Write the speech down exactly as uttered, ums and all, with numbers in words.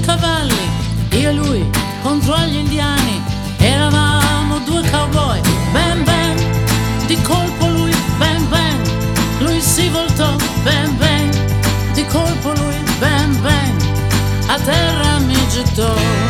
cavalli, io e lui contro gli indiani, eravamo due cowboy. Bang bang, di colpo lui, bang bang, lui si voltò, bang bang, di colpo lui, bang bang, a terra mi gettò.